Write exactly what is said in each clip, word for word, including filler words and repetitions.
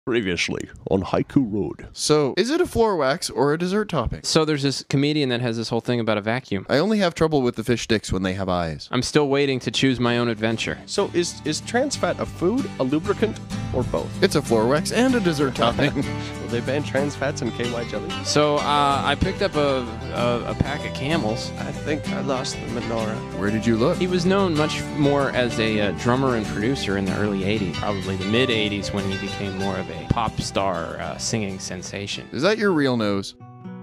Previously on Haiku Road. So, is it a floor wax or a dessert topping? So there's this comedian that has this whole thing about a vacuum. I only have trouble with the fish sticks when they have eyes. I'm still waiting to choose my own adventure. So is is trans fat a food, a lubricant, or both? It's a floor wax and a dessert topping. Will they ban trans fats and K Y jelly? So uh, I picked up a, a, a pack of Camels. I think I lost the menorah. Where did you look? He was known much more as a uh, drummer and producer in the early eighties, probably the mid eighties when he became more of a pop star uh, singing sensation. Is that your real nose?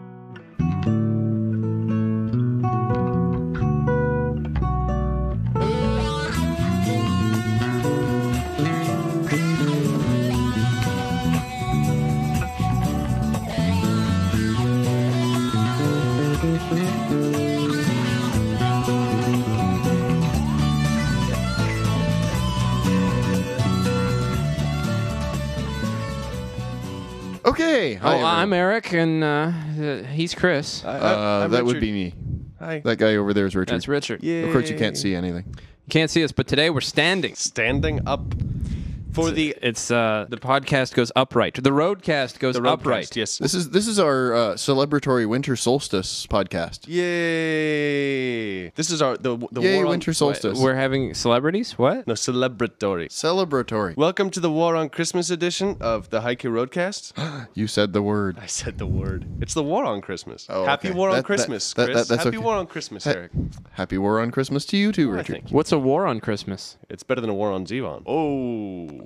Okay. Hi, Oh, everyone. I'm Eric, and uh, uh, he's Chris. I, I, Uh, I'm that would Richard. be me. Hi. That guy over there is Richard. That's Richard. Yay. Of course, you can't see anything. You can't see us, but today we're standing. Standing up for the It's uh, the podcast goes upright. The roadcast goes the upright. roadcast. Yes. This is this is our uh, celebratory winter solstice podcast. Yay! This is our the the Yay, war on winter solstice. We're having celebrities. What? no celebratory. Celebratory. Welcome to the War on Christmas edition of the Haiku Roadcast. You said the word. I said the word. It's the War on Christmas. Oh, Happy okay. War on That- that- Christmas, that- Chris. that- that's Happy okay. War on Christmas, Ha- Eric. Happy War on Christmas to you too, I Richard. thank you. What's a war on Christmas? It's better than a war on Zevon. Oh.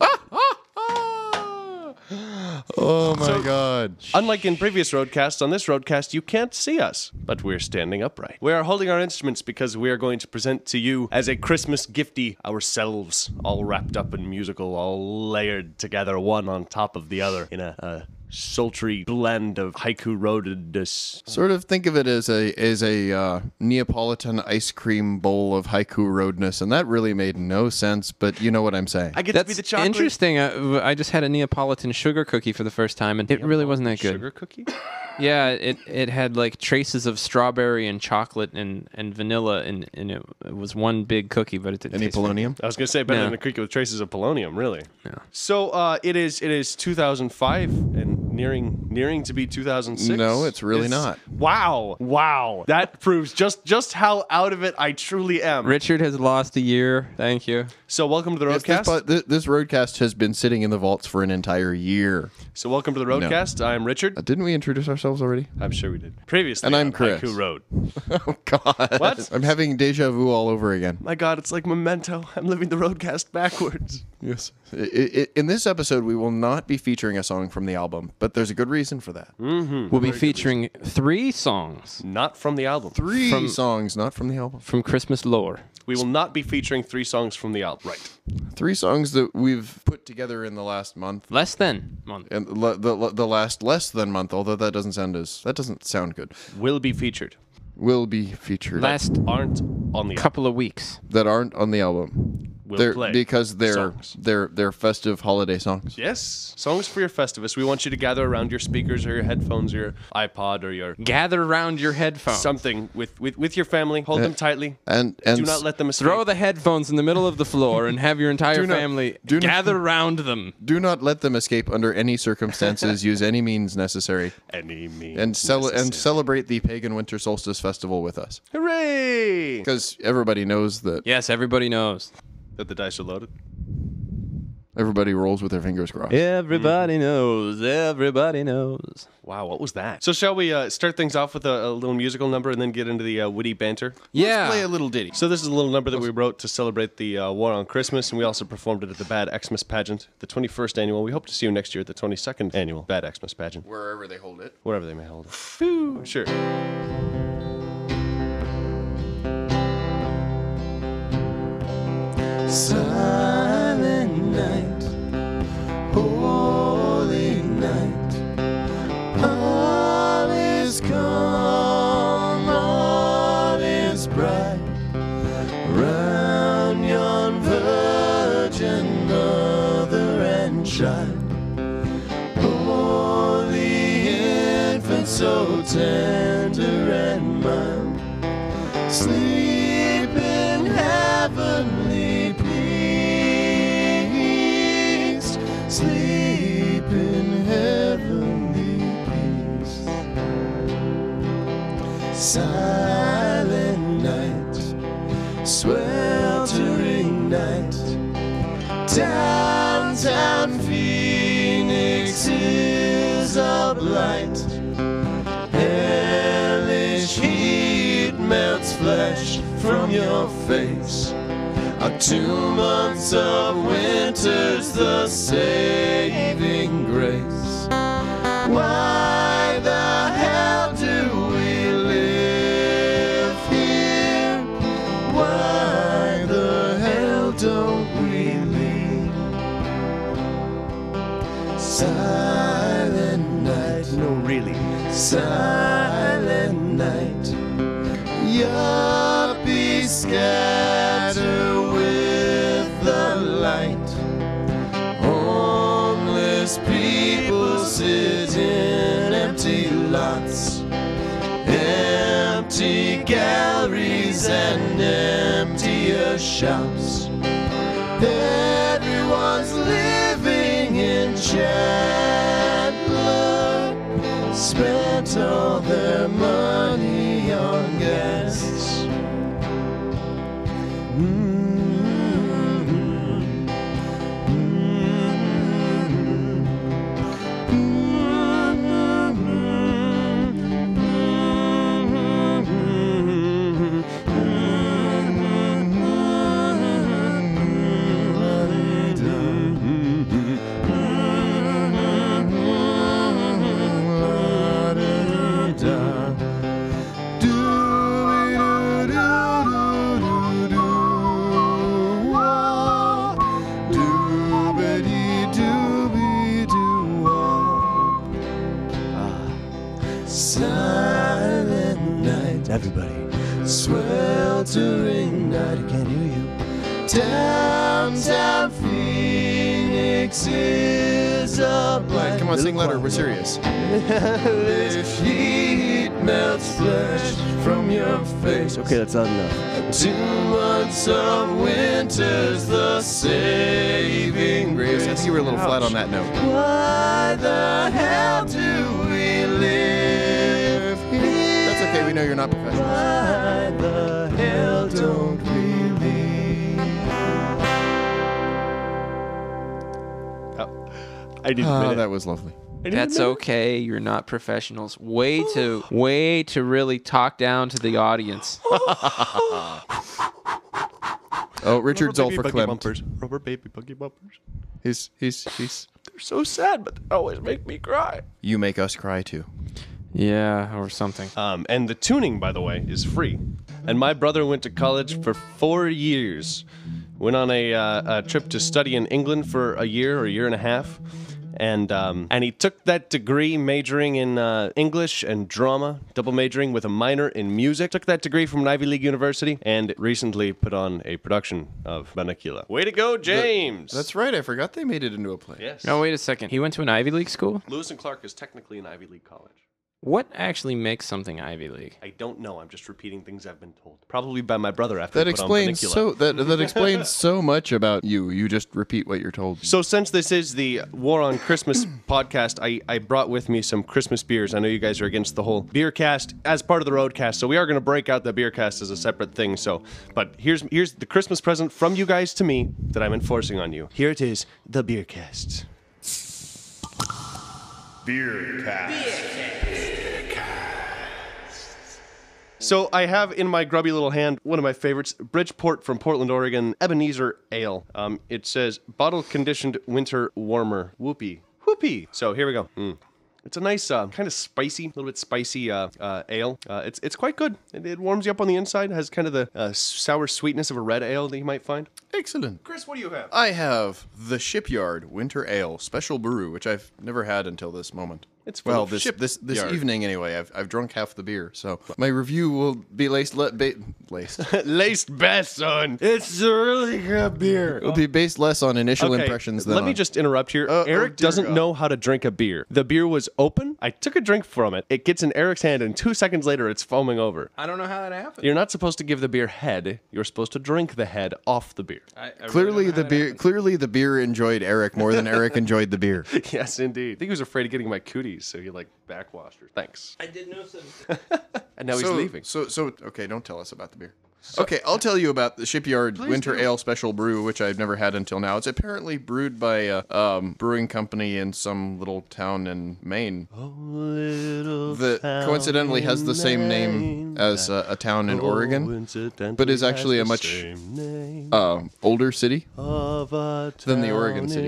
Oh my So- God. Unlike in previous roadcasts, on this roadcast you can't see us, but we're standing upright. We are holding our instruments because we are going to present to you as a Christmas gifty ourselves, all wrapped up in musical, all layered together, one on top of the other, in a, a sultry blend of haiku roadedness. Sort of think of it as a as a uh, Neapolitan ice cream bowl of haiku roadness, and that really made no sense. But you know what I'm saying. I get That's to be the chocolate interesting. I, I just had a Neapolitan sugar cookie for the first time, and it really wasn't that good. sugar cookie. Yeah, it it had like traces of strawberry and chocolate and, and vanilla, and, and it, it was one big cookie, but it didn't Any taste very polonium? I was gonna say better No. than a cookie with traces of polonium, really. Yeah. So uh, it is. It is two thousand five and nearing nearing to be two thousand six. No, it's really not. Wow, wow. That proves just just how out of it I truly am. Richard has lost a year. Thank you. So welcome to the Yes, this, roadcast. po- th- this roadcast has been sitting in the vaults for an entire year. So welcome to the roadcast. I'm Richard. Uh, didn't we introduce ourselves already? I'm sure we did previously. And I'm on Chris. Haiku Road. Oh God! What? I'm having deja vu all over again. My God, it's like Memento. I'm living the roadcast backwards. Yes. I- I- in this episode, we will not be featuring a song from the album, but there's a good reason for that. We'll be featuring three songs Not from the album. Three From- songs, not from the album. from Christmas lore. We will not be featuring three songs from the album. Right. Three songs that we've put together in the last month. Less than month. And the, the, the last less than month, although that doesn't sound as that doesn't sound good, Will be featured. will be featured Last Aren't on the album. couple of weeks. that aren't on the album. Will they're, play because they're songs. they're they're festive holiday songs. Yes, songs for your Festivus. We want you to gather around your speakers or your headphones or your iPod or your Gather around your headphones. something with, with, with your family. Hold them tightly. And and Do not let them escape. Throw the headphones in the middle of the floor and have your entire Do not- family do not- gather around them. do not let them escape under any circumstances. Use any means necessary, Any means and cel- and necessary. celebrate the pagan winter solstice festival with us, Hooray! because everybody knows that Yes, everybody knows. That the dice are loaded. everybody rolls with their fingers crossed. Everybody knows. Everybody knows. Wow, what was that? So shall we uh, start things off with a, a little musical number and then get into the uh, witty banter? Yeah. Play a little ditty. So this is a little number that we wrote to celebrate the uh, War on Christmas, and we also performed it at the Bad Xmas pageant, the twenty-first annual. We hope to see you next year at the twenty-second annual Bad Xmas pageant, Wherever they hold it. wherever they may hold it. Sure. Silent night, holy night, all is calm, all is bright, round yon virgin mother and child, holy infant so tender and mild, sleep in heavenly peace, sleep in Silent night, sweltering night. Downtown Phoenix is a blight. Hellish heat melts flesh from your face. Our two months of winter's the saving grace. Why the hell do we live here? Why the hell don't we leave? Silent night, No, really. silent night. Yuppies scatter with the light. Homeless people sit in empty lots, empty galleries and emptier shops. Everyone's living in Chandler, spent all their money on guests. Silent night, Everybody. sweltering night, I can't hear you. Downtown Phoenix is a blight. Come on, sing louder. We're serious. Hellish heat melts flesh from your face. Okay, that's not enough. Two months of winter's the saving Graves, I grace. think you were a little flat on that note. Why the hell do we live here? That's okay. We know you're not professional. Why the hell don't we leave? I didn't admit Oh, it. that was lovely. I didn't That's admit it. okay. You're not professionals. Way to way to really talk down to the audience. Oh, Richard's all Rubber for baby buggy Clem. bumpers. Rubber baby buggy bumpers. He's he's he's. They're so sad, but they always make me cry. You make us cry too. Yeah, or something. Um, and the tuning, by the way, is free. And my brother went to college for four years. Went on a, uh, a trip to study in England for a year or a year and a half. And um, and he took that degree majoring in uh, English and drama, double majoring with a minor in music. Took that degree from an Ivy League university and recently put on a production of Bunnicula. Way to go, James! That's right. I forgot they made it into a play. Yes. No, wait a second. He went to an Ivy League school? Lewis and Clark is technically an Ivy League college. What actually makes something Ivy League? I don't know. I'm just repeating things I've been told. Probably by my brother after That he put explains on Bunnicula. so that that explains so much about you. You just repeat what you're told. So since this is the War on Christmas podcast, I, I brought with me some Christmas beers. I know you guys are against the whole beer cast as part of the roadcast, so we are going to break out the beer cast as a separate thing. So, but here's here's the Christmas present from you guys to me that I'm enforcing on you. Here it is, the beer cast. Beer cast. So I have in my grubby little hand one of my favorites, Bridgeport from Portland, Oregon, Ebenezer Ale. Um, it says bottle conditioned winter warmer. Whoopee. Whoopee. So here we go. Mm. It's a nice, uh, kind of spicy, a little bit spicy uh, uh, ale. Uh, it's it's quite good. It, it warms you up on the inside. It has kind of the uh, sour sweetness of a red ale that you might find. Excellent. Chris, what do you have? I have the Shipyard Winter Ale Special Brew, which I've never had until this moment. It's full well, of this ship this this yard. evening anyway. I've I've drunk half the beer, so my review will be laced le- ba- laced. Laced best, son. It's a really good beer. It'll be based less on initial Okay, impressions than let me on- just interrupt here. Uh, oh, Eric dear doesn't God. know how to drink a beer. The beer was open. I took a drink from it. It gets in Eric's hand, and two seconds later, it's foaming over. I don't know how that happened. You're not supposed to give the beer head. You're supposed to drink the head off the beer. I, I really Clearly, don't know the how that beer. happened. Clearly, the beer enjoyed Eric more than Eric enjoyed the beer. Yes, indeed. I think he was afraid of getting my cooties, so he like backwashed her. Thanks. I did know something. And now he's so, leaving. So, so okay, don't tell us about the beer. Okay, I'll tell you about the Shipyard Winter do. Ale Special Brew, which I've never had until now. It's apparently brewed by a um, brewing company in some little town in Maine that coincidentally has the same name as uh, a town in Oregon, but is actually a much uh, older city than the Oregon city.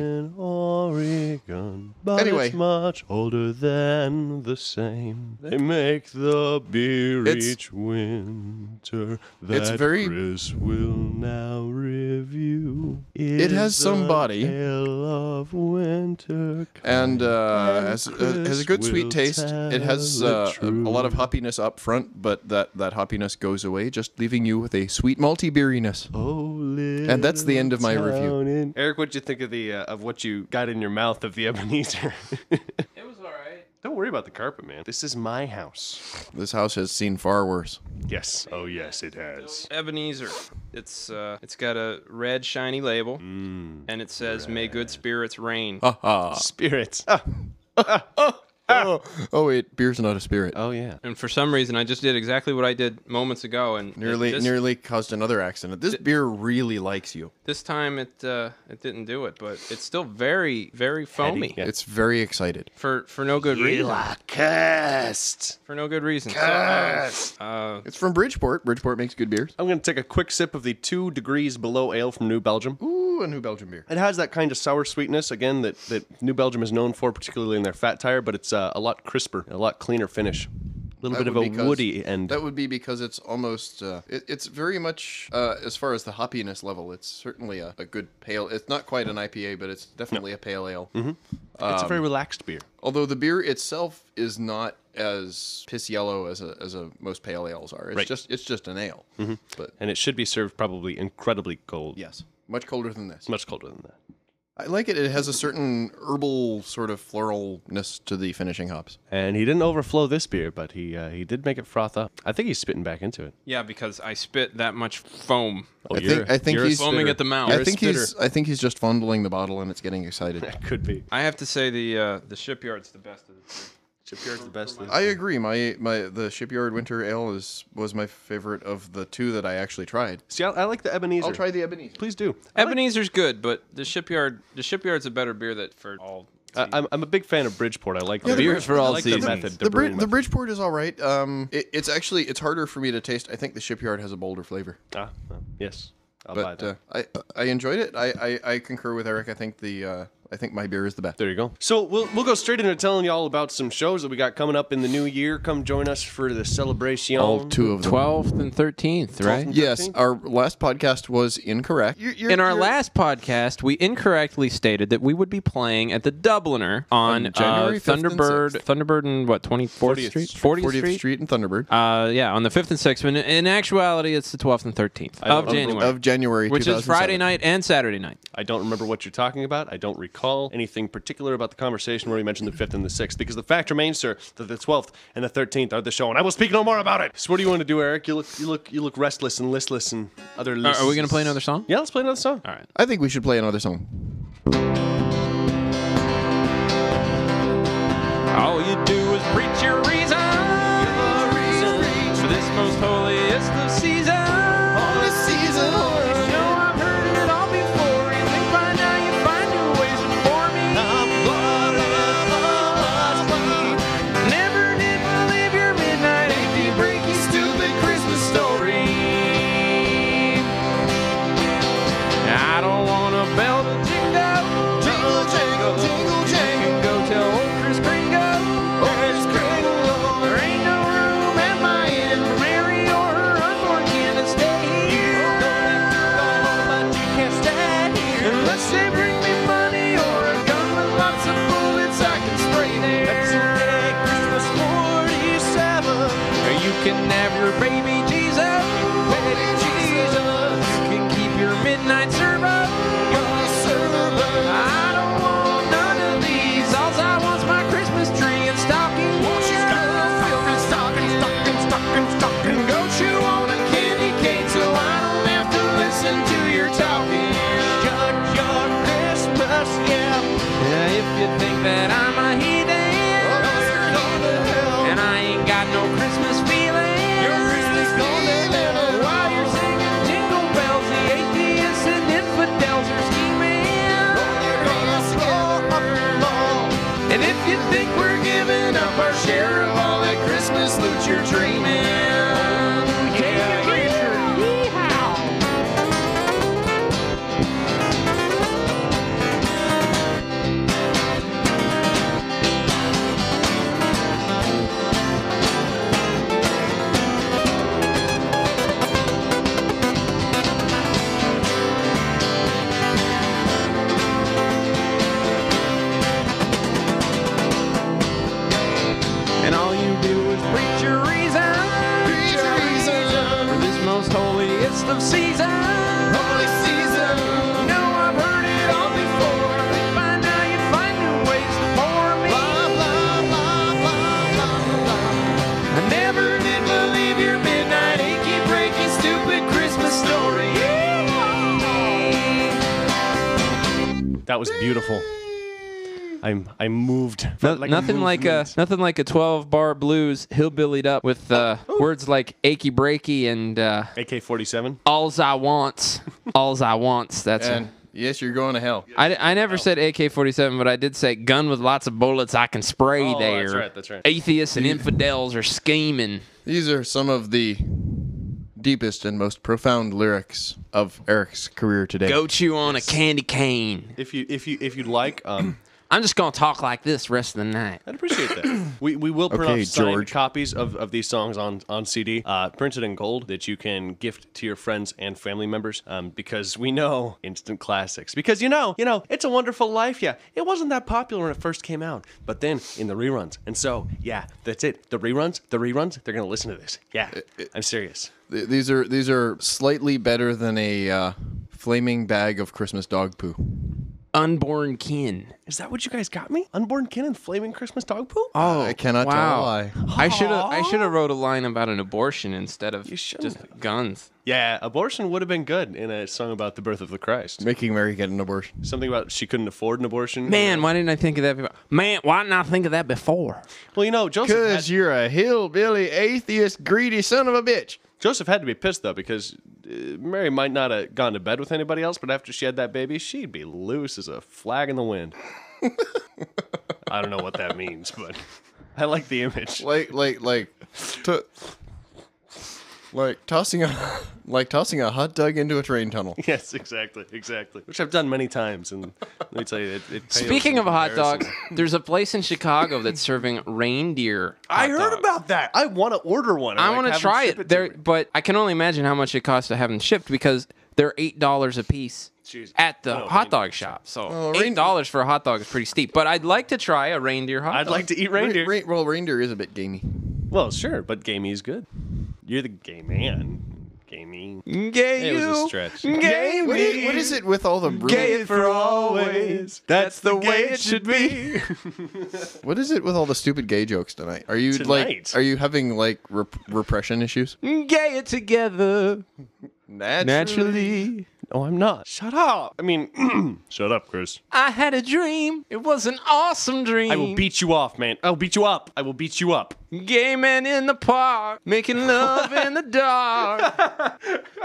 Oregon, but Anyway. it's much older than the same. They make the beer It's- each winter. That it's very- Chris will now review. It has Is some the body. ale of winter And uh, And has, uh, has a good Chris sweet will taste. It has tell uh, the a, a lot of truth. hoppiness up front, but that, that hoppiness goes away, just leaving you with a sweet malty beeriness. Oh, And that's the end of my review. in- Eric, what'd you think of the uh, of what you got in your mouth of the Ebenezer? It was all right. Don't worry about the carpet, man. This is my house. This house has seen far worse. Yes. Oh, yes, it has. Ebenezer. It's uh, it's got a red shiny label, Mm. and it says "May good spirits reign." Ha ha. Spirits. Oh, oh wait, beer's not a spirit. Oh, yeah. And for some reason, I just did exactly what I did moments ago, and Nearly, this, nearly caused another accident. This beer really likes you. this time it uh, it didn't do it, but it's still very very foamy Yeah. It's very excited. for for no good reason. Cursed. For no good reason. So, uh, uh, It's from Bridgeport. Bridgeport makes good beers. I'm going to take a quick sip of the two degrees below ale from New Belgium. Ooh, a New Belgian beer. It has that kind of sour sweetness, again, that, that New Belgium is known for, particularly in their fat tire, but it's uh, a lot crisper, a lot cleaner finish. A little That bit of would a because- woody end. That would be because it's almost, uh, it, it's very much, uh, as far as the hoppiness level, it's certainly a, a good pale. It's not quite an I P A, but it's definitely a pale ale. it's a very relaxed beer. Although the beer itself is not as piss yellow as a, as a most pale ales are. It's Right. just it's just an ale. But And it should be served probably incredibly cold. yes, much colder than this. Much colder than that. I like it. It has a certain herbal sort of floralness to the finishing hops. And he didn't overflow this beer, but he uh, he did make it froth up. I think he's spitting back into it. yeah, because I spit that much foam. Oh, I you're- think I think you're a he's Foaming spitter. at the mouth. You're I a think he's spitter. I think he's just fondling the bottle and it's getting excited. That could be. I have to say the uh, the Shipyard's the best of the three. Shipyard's the best. I agree. My my the Shipyard Winter Ale is was my favorite of the two that I actually tried. See, I, I like the Ebenezer. I'll try the Ebenezer. Please do. I like- Ebenezer's good, but the Shipyard the Shipyard's a better beer that for all. I, I'm, I'm a big fan of Bridgeport. I like Yeah, the the beers Bridge- for I all like the seasons. method. The, Bri- brewing the method. Bridgeport is all right. Um, it, it's actually it's harder for me to taste. I think the Shipyard has a bolder flavor. Ah, well, yes. I'll buy But that. uh, I I enjoyed it. I, I, I concur with Eric. I think the uh, I think my beer is the best. There you go. So we'll we'll go straight into telling you all about some shows that we got coming up in the new year. Come join us for the celebration. All two of them. twelfth and thirteenth, right? Yes, our last podcast was incorrect. You're, you're, In our you're- last podcast, we incorrectly stated that we would be playing at the Dubliner on, On January uh, fifth and Thunderbird, sixth. Thunderbird and what, twenty-fourth fortieth Street? Street. fortieth, fortieth Street? Street and Thunderbird Uh, yeah, on the fifth and sixth. In, in actuality, it's the twelfth and thirteenth of don't- January, of January, which two is thousand seven. Friday night and Saturday night. I don't remember what you're talking about. I don't recall anything particular about the conversation where you mentioned the fifth and the sixth, because the fact remains, sir, that the twelfth and the thirteenth are the show, and I will speak no more about it. So what do you want to do, Eric? You look, you look, you look restless and listless and other. Are, Lists. are we going to play another song? Yeah, let's play another song. All right. I think we should play another song. All you do is preach your reason. For this most holiest of seasons. You know I've heard it all before. You think by now you find new ways for me. Never did believe your midnight empty breaky stupid Christmas story. I don't want a bell to jingle. Jingle, jingle, jingle, jingle. Go tell old Chris Kringle. Chris Kringle. There ain't no room at my inn for Mary or her unborn kin. you think we're giving up our share of all that Christmas loot you're dreaming? Yeah, Richard. Yeehaw. And all you do is preach your reason. Preach your reason. For this most holiest of seasons. Holy season. You know I've heard it all before. By now you find new ways to bore me. Blah, blah, blah, blah, blah, blah. I never did believe your midnight achy, breaky, stupid Christmas story. That was beautiful. I'm I'm moved. No, Like a nothing like a movement. nothing like a twelve bar blues hillbillied up with uh, words like achy breaky and uh, A K forty-seven. all's I wants, all's I wants. That's And it. yes, you're going to hell. I, I never said A K forty-seven, but I did say gun with lots of bullets I can spray Oh, there. that's right, that's right. Atheists and infidels are scheming. These are some of the deepest and most profound lyrics of Eric's career today. Go chew on a candy cane. If you if you if you'd like, um, I'm just gonna talk like this rest of the night. I'd appreciate that. We we will print Okay, off signed George. copies of, of these songs on on C D, uh, printed in gold that you can gift to your friends and family members. Um, because we know instant classics. Because you know, you know, It's a Wonderful Life. Yeah, it wasn't that popular when it first came out, but then in the reruns, and so yeah, that's it. The reruns, the reruns. They're gonna listen to this. Yeah, I'm serious. Th- These are these are slightly better than a uh, flaming bag of Christmas dog poo. Unborn kin. Is that what you guys got me? Unborn kin and flaming Christmas dog poo? Oh, I cannot tell wow. a lie. I should have I should have wrote a line about an abortion instead of You shouldn't just guns. Yeah, abortion would have been good in a song about the birth of the Christ. Making Mary get an abortion. Something about she couldn't afford an abortion. Man, why didn't I think of that before? Man, why didn't I think of that before? Well, you know, Joseph had, Because you're a hillbilly, atheist, greedy son of a bitch. Joseph had to be pissed though because uh, Mary might not have gone to bed with anybody else, but after she had that baby, she'd be loose as a flag in the wind. I don't know what that means, but I like the image. Like, like, like, to, like tossing a, like tossing a hot dog into a train tunnel. Yes, exactly, exactly. Which I've done many times, and let me tell you, it, it pales Speaking in of hot comparison. dogs, there's a place in Chicago that's serving reindeer. I hot heard dogs. about that. I want to order one. I like, want to have them try ship it. to There, me. but I can only imagine how much it costs to have them shipped because they're eight dollars a piece Jeez. at the Oh, hot reindeer. dog shop. So Oh, eight rein- dollars for a hot dog is pretty steep. But I'd like to try a reindeer hot I'd dog. like to eat reindeer. Re- re- well, reindeer is a bit gamey. Well, sure, but gamey is good. You're the gay man. Gamey. Gay It was a you, stretch. Gay What me. is, what is it with all the broom? Gay for always. That's the way it should be. What is it with all the stupid gay jokes tonight? Are you like? Tonight? Are you having like rep- repression issues? Gay it together naturally. No, I'm not. Shut up. I mean, shut up, Chris. I had a dream. It was an awesome dream. I will beat you off, man. I'll beat you up. I will beat you up. Gay men in the park making love in the dark.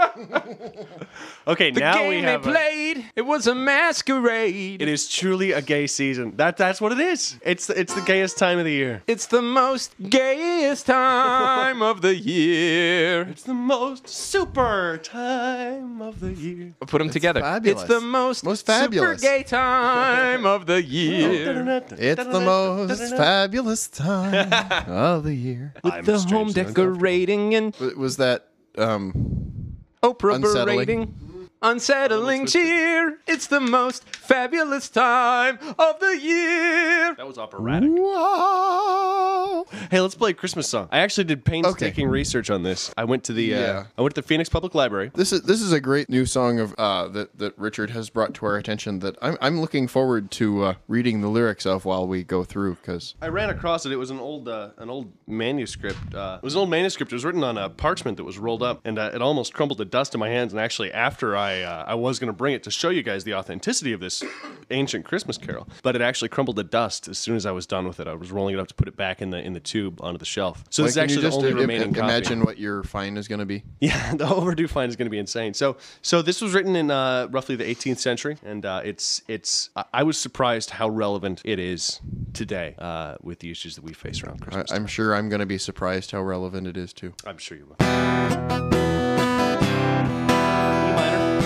Okay, The now game we they have. A, played. It was a masquerade. it is truly a gay season. That that's what it is. It's the, it's the gayest time of the year. It's the most gayest time of the year. It's the most super time of the year. Put them together. fabulous. It's the most, Most super fabulous. gay time of the year. It's the most fabulous time of the year. I'm The home strangely decorating and W- Was that um? Oprah Unsettling. berating. Unsettling cheer. It's the most fabulous time of the year. That was operatic. Wow. Hey, let's play a Christmas song. I actually did painstaking research on this. I went to the uh, Yeah. I went to the Phoenix Public Library. This is this is a great new song of uh, that that Richard has brought to our attention that I'm I'm looking forward to uh, reading the lyrics of while we go through because I ran across it. It was an old uh, an old manuscript. Uh, it was an old manuscript. It was written on a parchment that was rolled up, and uh, it almost crumbled to dust in my hands. And actually, after I uh, I was going to bring it to show you guys the authenticity of this ancient Christmas carol, but it actually crumbled to dust as soon as I was done with it. I was rolling it up to put it back in the in the tube. tube onto the shelf. So Like, this is can actually you the just only im- remaining im- copy. imagine what your fine is going to be? Yeah, the overdue fine is going to be insane. So, so this was written in uh, roughly the eighteenth century, and uh, it's it's. I- I was surprised how relevant it is today uh, with the issues that we face around I, Christmas. I'm sure I'm going to be surprised how relevant it is too. I'm sure you will. E minor.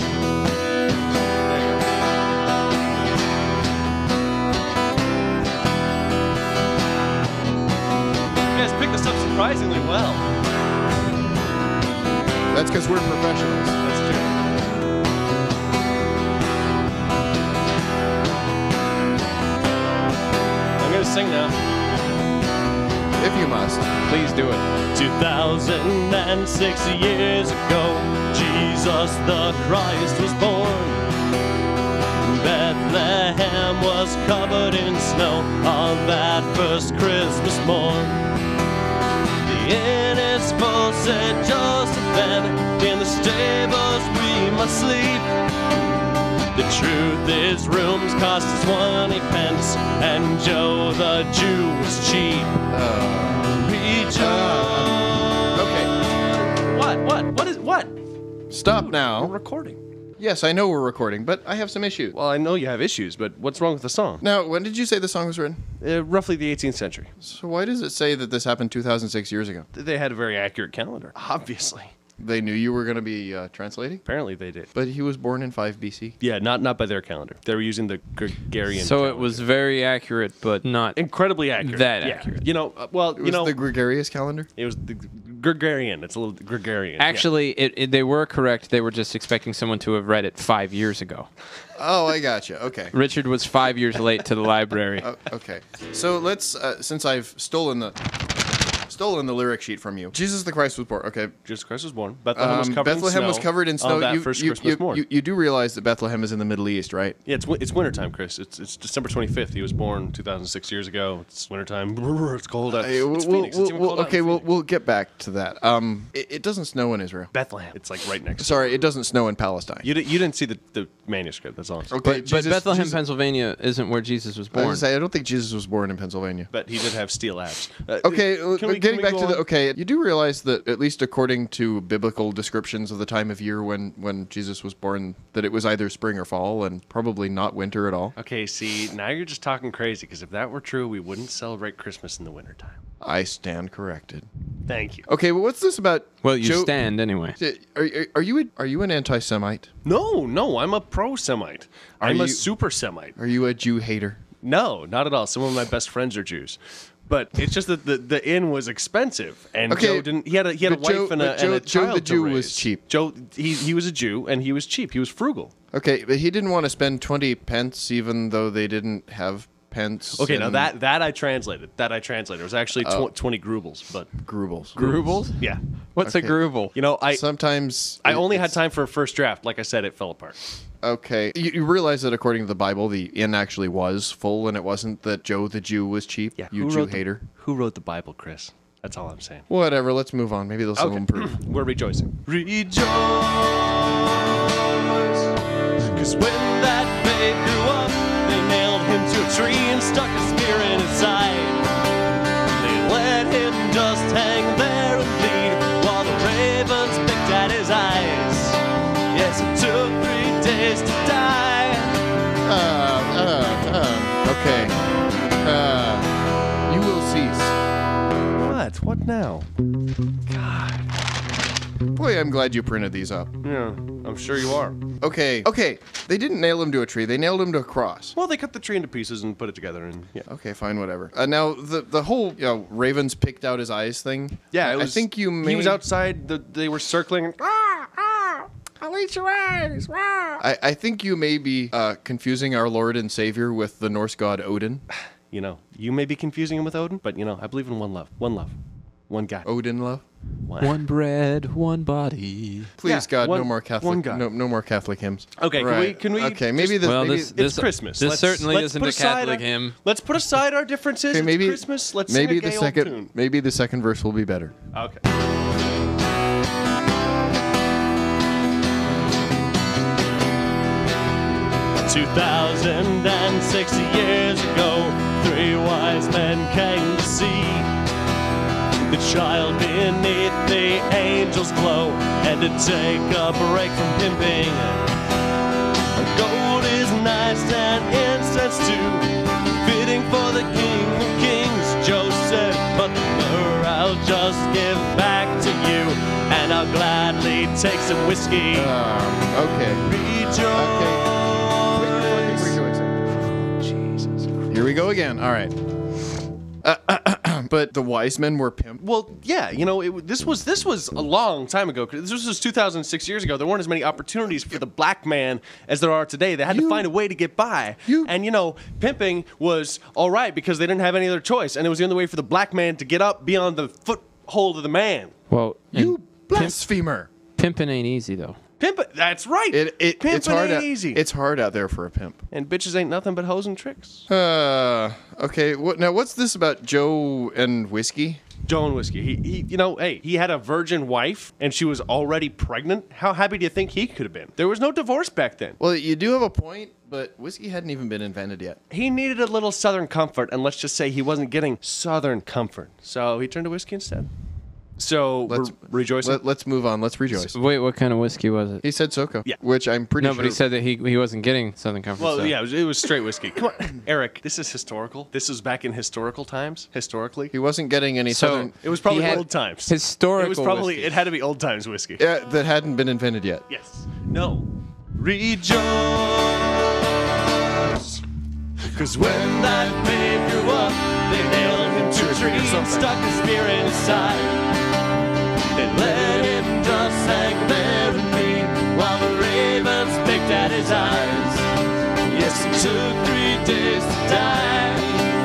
You guys picked this up surprisingly well. That's because we're professionals. That's true. I'm gonna sing now. If you must. Please do it. two thousand six years ago, Jesus the Christ was born. Bethlehem was covered in snow on that first Christmas morn. The inn is full, said Joseph then, in the stables we must sleep. The truth is rooms cost us twenty pence, and Joe the Jew was cheap. Rejoice. Okay. What? What? What is what? Stop We're now. recording. Yes, I know we're recording, but I have some issues. Well, I know you have issues, but what's wrong with the song? Now, when did you say the song was written? Uh, roughly the eighteenth century. So why does it say that this happened two thousand six years ago? They had a very accurate calendar. Obviously. They knew you were going to be uh, translating? Apparently they did. But he was born in five B C. Yeah, not not by their calendar. They were using the Gregorian So it calendar. was very accurate, but not. incredibly accurate. That Yeah. accurate. You know, uh, well, It you was know, the Gregarious calendar? it was the Gregorian. It's a little Gregorian. yeah. Actually, it, it, they were correct. They were just expecting someone to have read it five years ago. Oh, I gotcha. Okay. Richard was five years late to the library. Oh, okay. So let's, uh, since I've stolen the stolen the lyric sheet from you. Jesus the Christ was born. Okay. Jesus Christ was born. Bethlehem was Um, covered Bethlehem in snow. was covered in snow. On that you, first you, Christmas you, morn. you, you do realize that Bethlehem is in the Middle East, right? Yeah, it's wi- it's wintertime, Chris. It's it's December twenty-fifth. He was born two thousand six years ago. It's wintertime. It's cold out. Hey, It's we'll- Phoenix. we'll- It's even we'll- cold out in okay, we'll, Phoenix. we'll get back to that. Um, it, it doesn't snow in Israel. Bethlehem. It's like right next. Sorry, it doesn't snow in Palestine. You, di- you didn't see the, the manuscript. That's all. I'm saying. Okay, But, Jesus- but Bethlehem, Jesus- Pennsylvania isn't where Jesus was I was born. gonna say, I don't think Jesus was born in Pennsylvania. But he did have steel abs. Uh, Okay, can uh, we- can getting we back go to the on? okay, you do realize that at least according to biblical descriptions of the time of year when when Jesus was born, that it was either spring or fall, and probably not winter at all. Okay, see, now you're just talking crazy, because if that were true, we wouldn't celebrate Christmas in the wintertime. I stand corrected. Thank you. Okay, well, what's this about? Well, you Joe- stand anyway. Are, are, are you a, are you an anti-Semite? No, no, I'm a pro-Semite. Are I'm a you- super Semite. Are you a Jew hater? No, not at all. Some of my best friends are Jews. But it's just that the, the inn was expensive, and Okay, Joe didn't. He had a he had a but wife Joe- and a, but Joe- and a Joe child the to Jew was raise. cheap. Joe he he was a Jew, and he was cheap. He was frugal. Okay, but he didn't want to spend twenty pence, even though they didn't have pence. Okay, now and that that I translated. That I translated. It was actually Oh. tw- twenty grubles, but Grubles. Grubles? yeah. What's Okay. a gruble? You know, I Sometimes I it- only had it's- time for a first draft. Like I said, it fell apart. Okay, you, you realize that according to the Bible, the inn actually was full, and it wasn't that Joe the Jew was cheap. Yeah, you who Jew wrote the- hater. Who wrote the Bible, Chris? That's all I'm saying. Whatever. Let's move on. Maybe they'll still Okay. improve. We're rejoicing. Rejoice, cause when that babe grew up, they nailed him to a tree and stuck a spear in his side. They let him just hang there and bleed while the ravens picked at his eyes. Yes, it took three days to die. Uh, uh, uh, okay. Uh, you will cease. What? What now? Boy, I'm glad you printed these up. Yeah, I'm sure you are. Okay. Okay. They didn't nail him to a tree. They nailed him to a cross. Well, they cut the tree into pieces and put it together, and yeah. Okay, fine, whatever. Uh, now the the whole you know ravens picked out his eyes thing. Yeah, I- it was, I think you may. He was outside. The, they were circling. I'll eat your eyes. I, I think you may be uh, confusing our Lord and Savior with the Norse god Odin. You know, you may be confusing him with Odin, but you know, I believe in one love, one love, one God. Odin love. One. One bread, one body. Please, Yeah, God, one- no more one Catholic. God. No, no more Catholic hymns. Okay, can we- Right. can we Okay, just- maybe this. Well, maybe, this- It's this- Christmas. this Let's- certainly let's isn't put a aside Catholic our- hymn. Let's put aside our differences. okay, It's maybe Christmas. Let's maybe sing a the gay second. old tune. Maybe the second verse will be better. Okay. Two thousand and six years ago, three wise men came to see the child beneath the angel's glow, and to take a break from pimping. Gold is nice and incense too, fitting for the King of Kings, Joe said, but the myrrh I'll just give back to you, and I'll gladly take some whiskey. Um, okay. Rejoice. Jesus. Here we go again. All right. Uh, but the wise men were pimp. Well, yeah, you know, it, this was this was a long time ago. This was two thousand six years ago. There weren't as many opportunities for the black man as there are today. They had You- to find a way to get by. you- and, you know, pimping was all right because they didn't have any other choice. And it was the only way for the black man to get up beyond the foothold of the man. Well, You and blasphemer. pimping ain't easy though. Pimping, that's right. It, it, Pimping it's hard. ain't Out, easy. It's hard out there for a pimp. and bitches ain't nothing but hoes and tricks. Uh, okay. What now? What's this about Joe and whiskey? Joe and whiskey. He, he, you know, hey, he had a virgin wife and she was already pregnant. How happy do you think he could have been? There was no divorce back then. Well, you do have a point, but whiskey hadn't even been invented yet. He needed a little southern comfort, and let's just say he wasn't getting southern comfort. So he turned to whiskey instead. So Let's we're rejoicing. Let, let's move on. Let's rejoice. Wait, what kind of whiskey was it? He said Soko. Yeah. Which I'm pretty No, sure. but he said that he he wasn't getting Southern Comfort. well, so. yeah, it was, it was straight whiskey. Come on, Eric, this is historical. This is back in historical times, historically. he wasn't getting any So- southern. It was probably He had old times. historical It was probably, whiskey. it had to be old times whiskey. Yeah, that hadn't been invented yet. Yes. No. Rejoice. Cause when that babe grew up, they nailed him to a tree and stuck a spear inside. They let him just hang there and be while the ravens picked at his eyes. Yes, it took three days to die.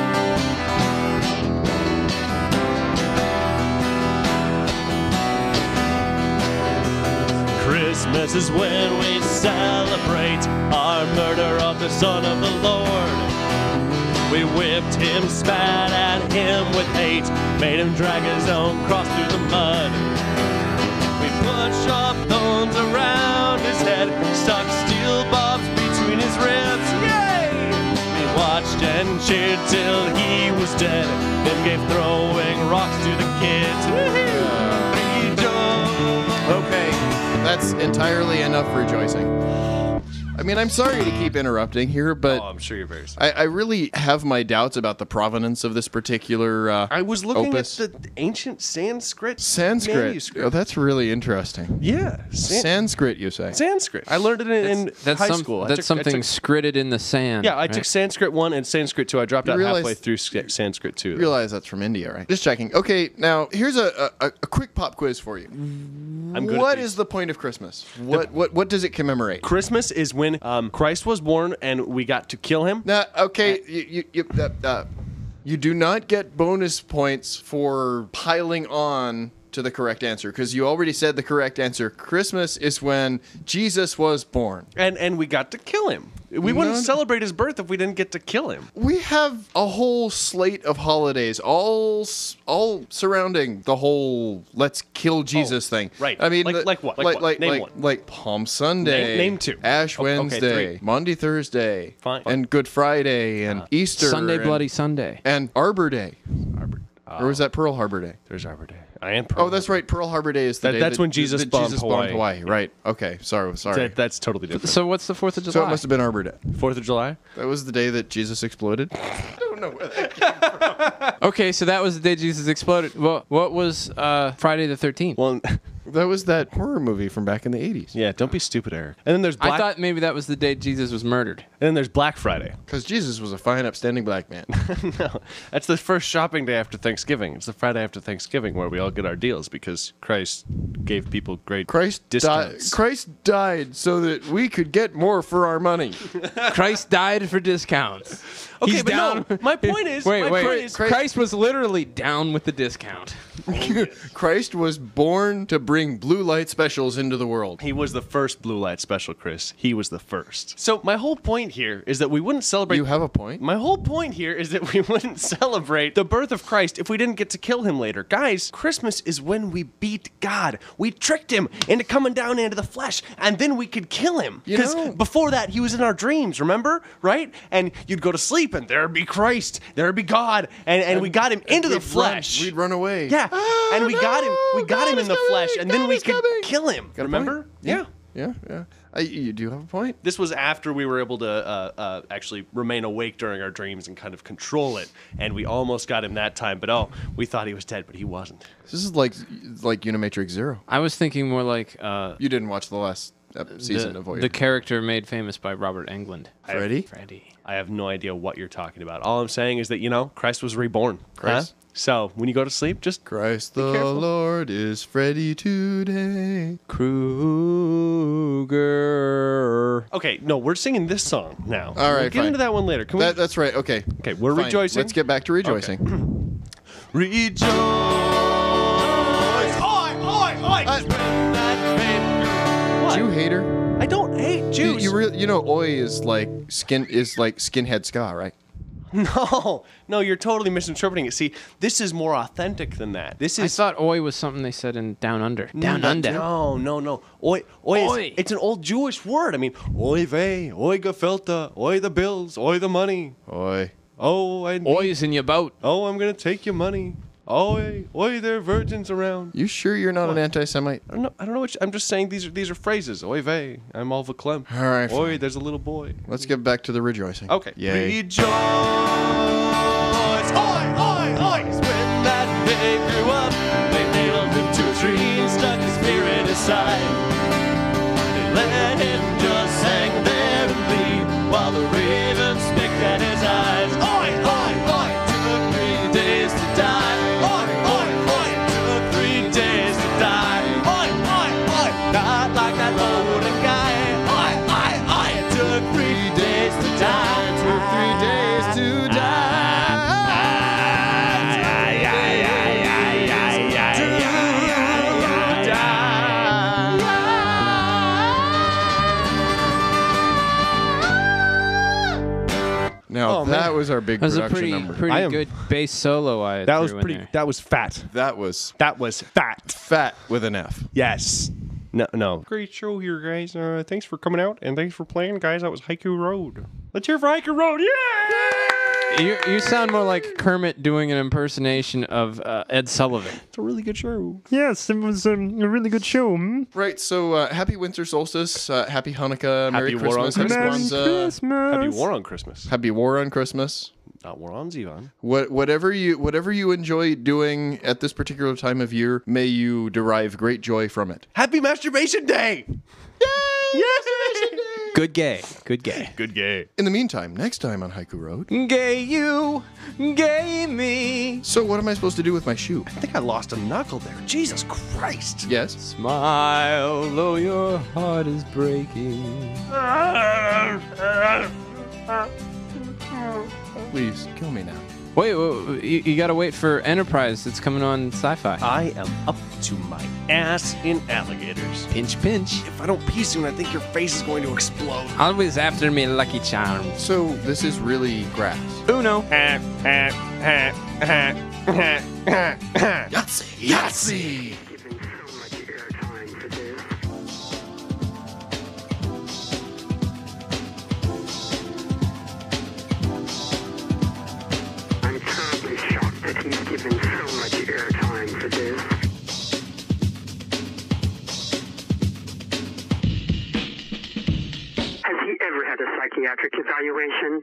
Christmas is when we celebrate our murder of the Son of the Lord. We whipped him, spat at him with hate, made him drag his own cross through the mud. We put sharp thorns around his head, stuck steel barbs between his ribs. Yay! We watched and cheered till he was dead, then gave throwing rocks to the kids. Woohoo! Rejoice! Okay, that's entirely enough rejoicing. I mean, I'm sorry to keep interrupting here, but Oh, I'm sure you're very sorry. I, I really have my doubts about the provenance of this particular uh, I was looking opus. at the ancient Sanskrit Sanskrit. manuscript. Oh, that's really interesting. Yeah, San- Sanskrit, you say? Sanskrit. I learned it in, in That's high some- school. I That's took- I something took- scritted in the sand. yeah, I right? took Sanskrit one and Sanskrit two. I dropped You out realize- halfway through Sa- Sanskrit two. You though. realize that's from India, right? Just checking. Okay, now here's a, a, a quick pop quiz for you. I'm good What at these. is the point of Christmas? What what what does it commemorate? Christmas is when um, Christ was born and we got to kill him. Now, okay, you you you, uh, uh, you do not get bonus points for piling on to the correct answer because you already said the correct answer. Christmas is when Jesus was born. And and we got to kill him. We wouldn't None- celebrate his birth if we didn't get to kill him. We have a whole slate of holidays, all s- all surrounding the whole "let's kill Jesus" thing. right. I mean, Like- the- like what? Like Like what? like Name like, one. like Palm Sunday. Name- name two. Ash O- okay, Wednesday, three. Maundy Thursday, Fine. and Good Friday, and Easter, Sunday and, Bloody Sunday. and Arbor Day, Arbor, or was that Pearl Harbor Day? There's Arbor Day. I am. Oh, that's right. Pearl Harbor Day is the That- day that's that- when Jesus that bombed Jesus Hawaii. Hawaii. Right. Okay. Sorry. Sorry. That, that's totally different. So what's the Fourth of July? So it must have been Arbor Day. Fourth of July. That was the day that Jesus exploded. I don't know where that Okay, so that was the day Jesus exploded. Well, what was uh, Friday the thirteenth? Well, That was that horror movie from back in the eighties. yeah. Don't be stupid, Eric. And then there's Black. I thought maybe that was the day Jesus was murdered. and then there's Black Friday. Because Jesus was a fine, upstanding black man. No, that's the first shopping day after Thanksgiving. It's the Friday after Thanksgiving where we all get our deals because Christ gave people great Christ died. discounts. Christ died so that we could get more for our money. Christ died for discounts. Okay, He's but down. no, my point is- wait, my wait. point is- Christ was literally down with the discount. Christ was born to bring bring blue light specials into the world. He was the first blue light special, Chris. He was the first. So my whole point here is that we wouldn't celebrate... You have a point. My whole point here is that we wouldn't celebrate the birth of Christ if we didn't get to kill him later. Guys, Christmas is when we beat God. We tricked him into coming down into the flesh, and then we could kill him. You Because know- before that, he was in our dreams, remember? Right? And you'd go to sleep, and there'd be Christ. There'd be God. And, and, we got him into the We'd run- flesh. We'd run away. Yeah. Ah, and we got him. We no, got God him in is the coming, flesh, and then God we is could coming. kill him. Got a Remember? point? Yeah. Yeah, yeah. I, you do have a point. This was after we were able to uh, uh, actually remain awake during our dreams and kind of control it, and we almost got him that time. But oh, we thought he was dead, but he wasn't. This is like like Unimatrix Zero. I was thinking more like uh, You didn't watch the last ep- season the, of Voyager. the character made famous by Robert Englund. Freddy? Freddy. I have no idea what you're talking about. All I'm saying is that, you know, Christ was reborn. Christ. Huh? So when you go to sleep, just Christ the careful. Lord is Freddy today. Kruger. okay. No, we're singing this song now. All We'll right, get fine. into that one later. Can we? That, that's right. Okay. Okay, we're Fine. rejoicing. Let's get back to rejoicing. Rejoice. Oi, oi, oi. What? Jew hater. I don't hate You, Jews. you, re- you know, oi is like skin is like skinhead ska, right? No, no, you're totally misinterpreting it. See, this is more authentic than that. This I is thought oi was something they said in Down Under. Down no, Under. No, no, no. Oi, oi, is- Oi. it's an old Jewish word. I mean, oi vey, oi gefelte, oi the bills, oi the money. Oi. Oh, I need, Oi's in your boat. oh, I'm gonna take your money. Oi, oi, there are virgins around. You sure you're not an anti-Semite? I don't know. I don't know. What you, I'm just saying these are these are phrases. Oi vey, I'm all verklempt. All right, Oi, fine. there's a little boy. Let's get back to the rejoicing. Okay. Yay. Rejoice. Oi, oi, oi. 'Cause when that babe grew up, they nailed him to a tree and stuck his spirit aside. They let him just hang there and bleed while the ravens picked at his eyes. Oi, oi, oi. Took three days to die. Oi, oi, oi. Took three days to die. Oi, oi, oi. Not like that older guy. Oi, oi, oi. It took three days to die. Took three days to Now Oh, that man. was our big That was a production pretty number. pretty I am- good bass solo. I That was threw in pretty. there. That was fat. That was That was fat. fat with an F. Yes. No, no. Great show here, guys. Uh, thanks for coming out and thanks for playing, guys. That was Haiku Road. Let's hear for Haiku Road. Yeah! You, you sound more like Kermit doing an impersonation of uh, Ed Sullivan. It's a really good show. Yes, it was um, a really good show. Hmm? Right, so uh, happy winter solstice, uh, happy Hanukkah, Merry Happy war on Christmas, happy Christmas. Merry Kwanzaa, Christmas. Happy War on Christmas. happy war on Christmas. Not War on Zivan. What, whatever you whatever you enjoy doing at this particular time of year, may you derive great joy from it. Happy Masturbation Day! Good gay. Good gay. Good gay. In the meantime, next time on Haiku Road. Gay you, gay me. So what am I supposed to do with my shoe? I think I lost a knuckle there. Jesus Christ. Yes. Smile though your heart is breaking. Please kill me now. Wait, wait, wait, you, you gotta wait for Enterprise. It's coming on Sci-Fi. I am up to my ass in alligators. Pinch, pinch. If I don't pee soon, I think your face is going to explode. Always after me, Lucky Charms. So this is really grass. Uno. Yahtzee! Yahtzee! I'm terribly shocked that he's given so much airtime for this. Has he ever had a psychiatric evaluation?